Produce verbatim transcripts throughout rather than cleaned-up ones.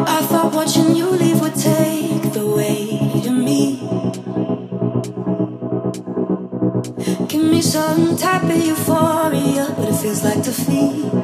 I thought watching you leave would take the weight of me. Give me some type of euphoria, but it feels like defeat.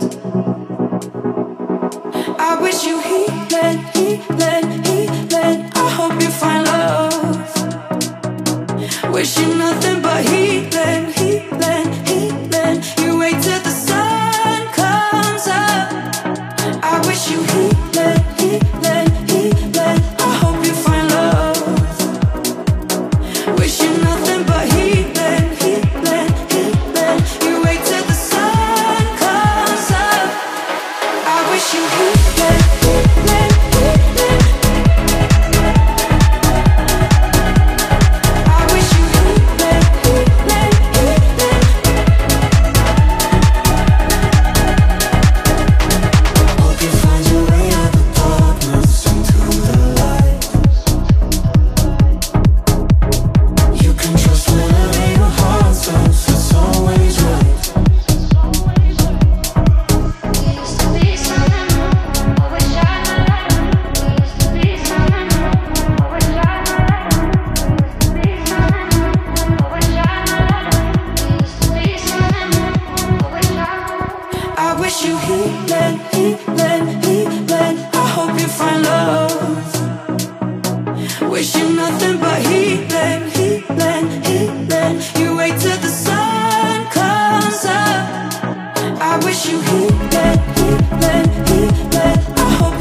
I wish you healing, healing, healing. I hope you find love. Wish you nothing but healing, healing, healing. You wait till the sun comes up. I wish you healing, healing, healing. I hope you find love. Wish you nothing but healing, healing, healing. You wait till the sun comes up. I wish you healing, healing, healing. I wish you healing, healing, healing. Hope you find your way out the darkness into the light. You can trust whenever your heart says it's always right. We used to be something more, but we tried not like it. We used to be something more, but we tried not like it. We used to be something more, but we tried not like it. We used to be something more, but we tried not like it. I wish you healing, healing, healing. I hope you find love. Wish you nothing but healing, healing, healing. You wait till the sun comes up. I wish you healing, healing, healing. I hope